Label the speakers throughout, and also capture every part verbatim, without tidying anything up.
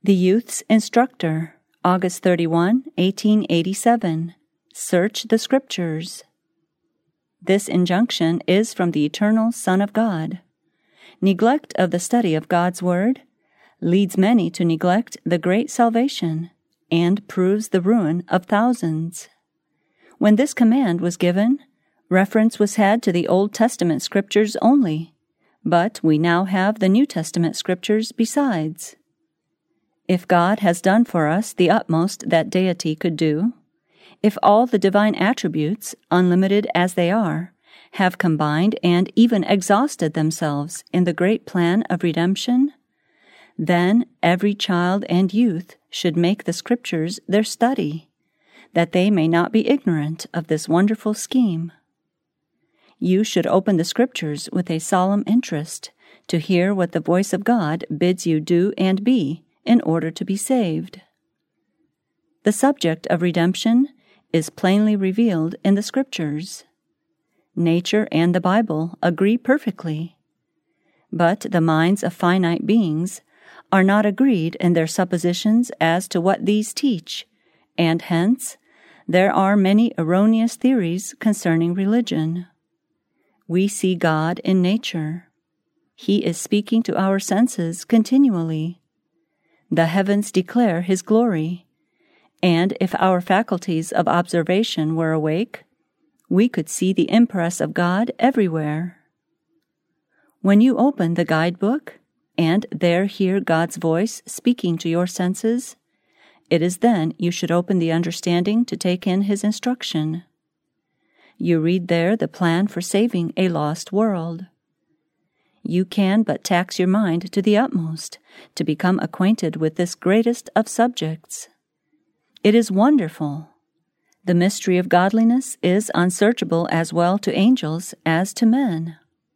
Speaker 1: The Youth's Instructor, August thirty-first, eighteen eighty-seven. Search the Scriptures. This injunction is from the eternal Son of God. Neglect of the study of God's Word leads many to neglect the great salvation and proves the ruin of thousands. When this command was given, reference was had to the Old Testament Scriptures only, but we now have the New Testament Scriptures besides. If God has done for us the utmost that deity could do, if all the divine attributes, unlimited as they are, have combined and even exhausted themselves in the great plan of redemption, then every child and youth should make the Scriptures their study, that they may not be ignorant of this wonderful scheme. You should open the Scriptures with a solemn interest to hear what the voice of God bids you do and be in order to be saved. The subject of redemption is plainly revealed in the Scriptures. Nature and the Bible agree perfectly, but the minds of finite beings are not agreed in their suppositions as to what these teach, and hence there are many erroneous theories concerning religion. We see God in nature. He is speaking to our senses continually. The heavens declare His glory, and if our faculties of observation were awake, we could see the impress of God everywhere. When you open the guidebook and there hear God's voice speaking to your senses, it is then you should open the understanding to take in His instruction. You read there the plan for saving a lost world. You can but tax your mind to the utmost to become acquainted with this greatest of subjects. It is wonderful. The mystery of godliness is unsearchable as well to angels as to men.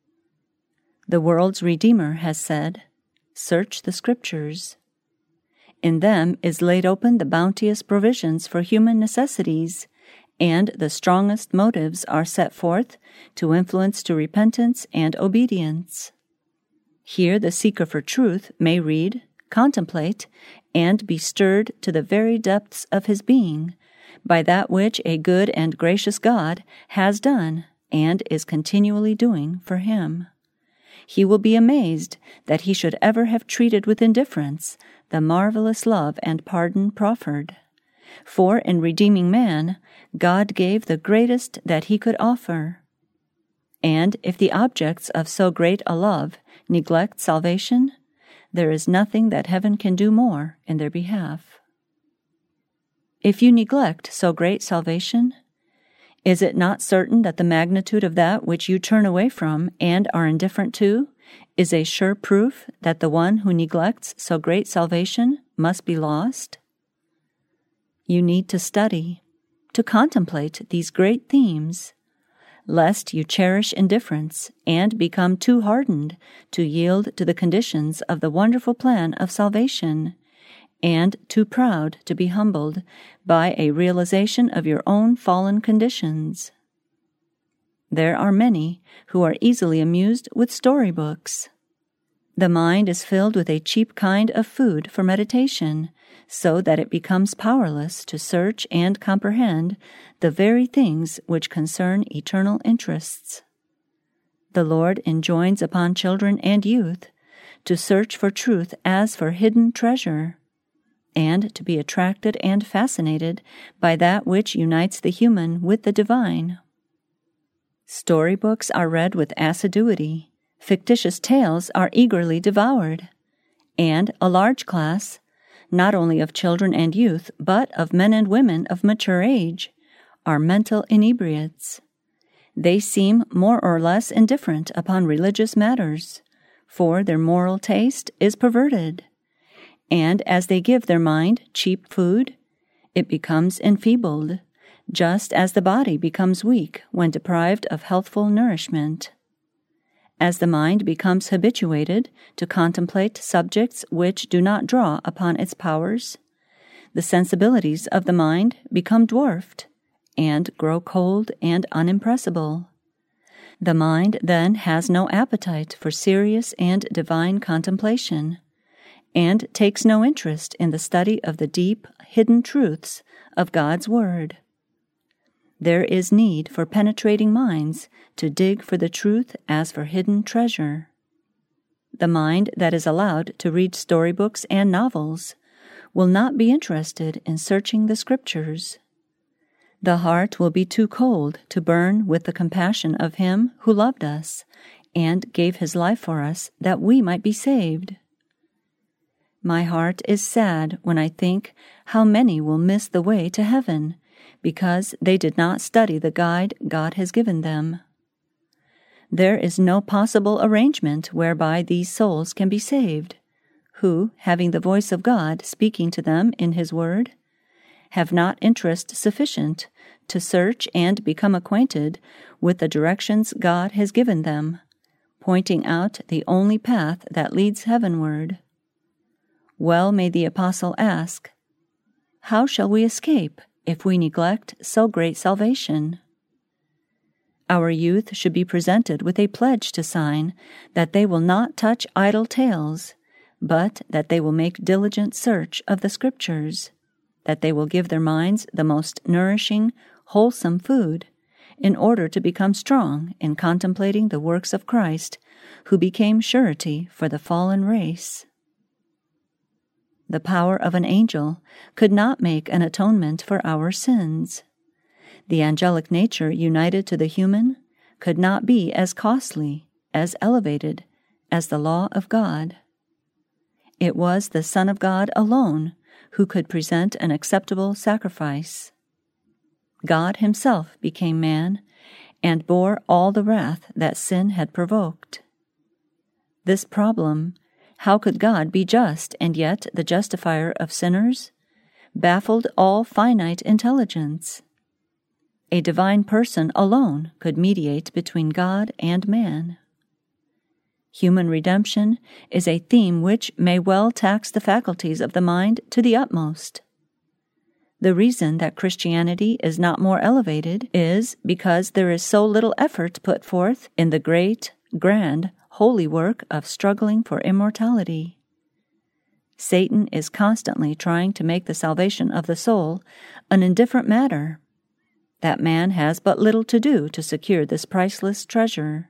Speaker 1: The world's Redeemer has said, "Search the Scriptures." In them is laid open the bounteous provisions for human necessities, and the strongest motives are set forth to influence to repentance and obedience. Here the seeker for truth may read, contemplate, and be stirred to the very depths of his being by that which a good and gracious God has done and is continually doing for him. He will be amazed that he should ever have treated with indifference the marvelous love and pardon proffered. For in redeeming man, God gave the greatest that He could offer. And if the objects of so great a love neglect salvation, there is nothing that heaven can do more in their behalf. If you neglect so great salvation, is it not certain that the magnitude of that which you turn away from and are indifferent to is a sure proof that the one who neglects so great salvation must be lost? You need to study, to contemplate these great themes, lest you cherish indifference and become too hardened to yield to the conditions of the wonderful plan of salvation, and too proud to be humbled by a realization of your own fallen conditions. There are many who are easily amused with storybooks. The mind is filled with a cheap kind of food for meditation, so that it becomes powerless to search and comprehend the very things which concern eternal interests. The Lord enjoins upon children and youth to search for truth as for hidden treasure, and to be attracted and fascinated by that which unites the human with the divine. Storybooks are read with assiduity, fictitious tales are eagerly devoured, and a large class, not only of children and youth, but of men and women of mature age, are mental inebriates. They seem more or less indifferent upon religious matters, for their moral taste is perverted, and as they give their mind cheap food, it becomes enfeebled, just as the body becomes weak when deprived of healthful nourishment. As the mind becomes habituated to contemplate subjects which do not draw upon its powers, the sensibilities of the mind become dwarfed and grow cold and unimpressible. The mind then has no appetite for serious and divine contemplation, and takes no interest in the study of the deep, hidden truths of God's Word. There is need for penetrating minds to dig for the truth as for hidden treasure. The mind that is allowed to read storybooks and novels will not be interested in searching the Scriptures. The heart will be too cold to burn with the compassion of Him who loved us and gave His life for us that we might be saved. My heart is sad when I think how many will miss the way to heaven because they did not study the guide God has given them. There is no possible arrangement whereby these souls can be saved, who, having the voice of God speaking to them in His Word, have not interest sufficient to search and become acquainted with the directions God has given them, pointing out the only path that leads heavenward. Well may the apostle ask, "How shall we escape if we neglect so great salvation?" Our youth should be presented with a pledge to sign that they will not touch idle tales, but that they will make diligent search of the Scriptures, that they will give their minds the most nourishing, wholesome food, in order to become strong in contemplating the works of Christ, who became surety for the fallen race. The power of an angel could not make an atonement for our sins. The angelic nature united to the human could not be as costly, as elevated, as the law of God. It was the Son of God alone who could present an acceptable sacrifice. God Himself became man and bore all the wrath that sin had provoked. This problem, how could God be just and yet the justifier of sinners, baffled all finite intelligence. A divine person alone could mediate between God and man. Human redemption is a theme which may well tax the faculties of the mind to the utmost. The reason that Christianity is not more elevated is because there is so little effort put forth in the great, grand, holy work of struggling for immortality. Satan is constantly trying to make the salvation of the soul an indifferent matter. That man has but little to do to secure this priceless treasure.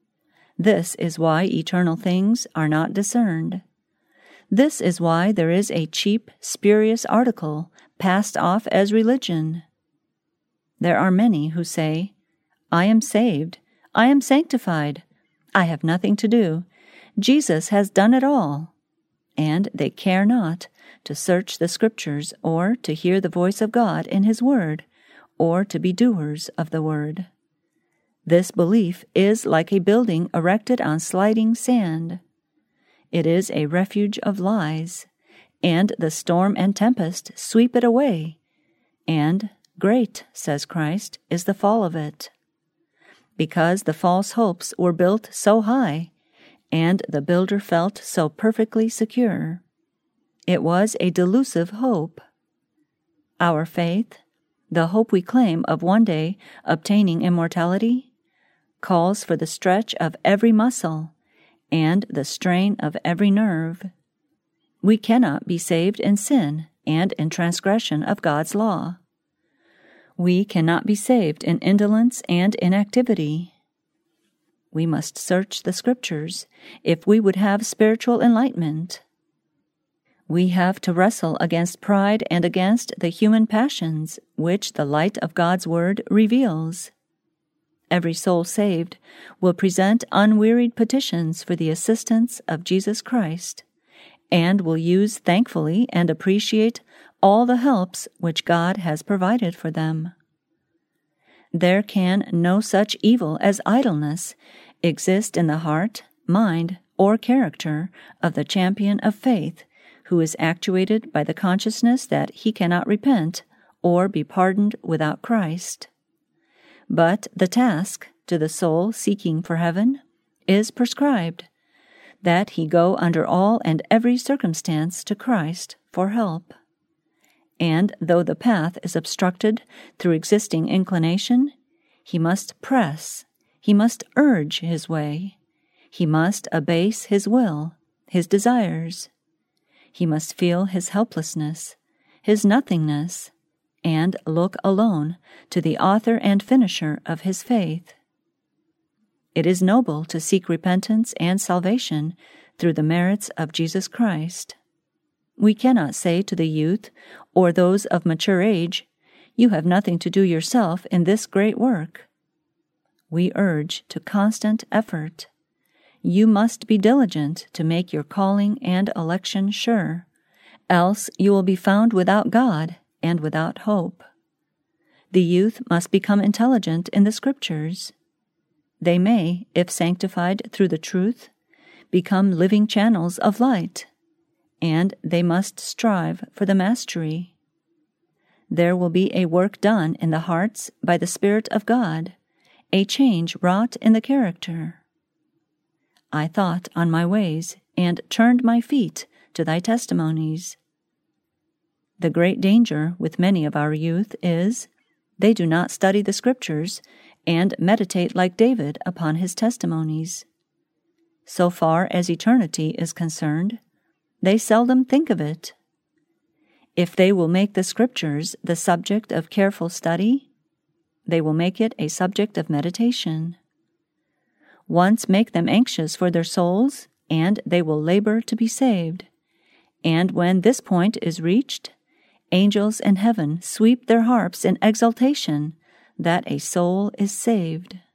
Speaker 1: This is why eternal things are not discerned. This is why there is a cheap, spurious article passed off as religion. There are many who say, "I am saved, I am sanctified, I have nothing to do, Jesus has done it all," and they care not to search the Scriptures or to hear the voice of God in His Word, or to be doers of the Word. This belief is like a building erected on sliding sand. It is a refuge of lies, and the storm and tempest sweep it away, and great, says Christ, is the fall of it. Because the false hopes were built so high, and the builder felt so perfectly secure. It was a delusive hope. Our faith, the hope we claim of one day obtaining immortality, calls for the stretch of every muscle and the strain of every nerve. We cannot be saved in sin and in transgression of God's law. We cannot be saved in indolence and inactivity. We must search the Scriptures if we would have spiritual enlightenment. We have to wrestle against pride and against the human passions which the light of God's Word reveals. Every soul saved will present unwearied petitions for the assistance of Jesus Christ, and will use thankfully and appreciate all the helps which God has provided for them. There can no such evil as idleness exist in the heart, mind, or character of the champion of faith, who is actuated by the consciousness that he cannot repent or be pardoned without Christ. But the task to the soul seeking for heaven is prescribed, that he go under all and every circumstance to Christ for help. And though the path is obstructed through existing inclination, he must press, he must urge his way, he must abase his will, his desires. He must feel his helplessness, his nothingness, and look alone to the author and finisher of his faith. It is noble to seek repentance and salvation through the merits of Jesus Christ. We cannot say to the youth or those of mature age, "You have nothing to do yourself in this great work." We urge to constant effort. You must be diligent to make your calling and election sure, else you will be found without God and without hope. The youth must become intelligent in the Scriptures. They may, if sanctified through the truth, become living channels of light, and they must strive for the mastery. There will be a work done in the hearts by the Spirit of God, a change wrought in the character. I thought on my ways, and turned my feet to thy testimonies. The great danger with many of our youth is, they do not study the Scriptures and meditate like David upon his testimonies. So far as eternity is concerned, they seldom think of it. If they will make the Scriptures the subject of careful study, they will make it a subject of meditation. Once make them anxious for their souls, and they will labor to be saved. And when this point is reached, angels in heaven sweep their harps in exultation that a soul is saved.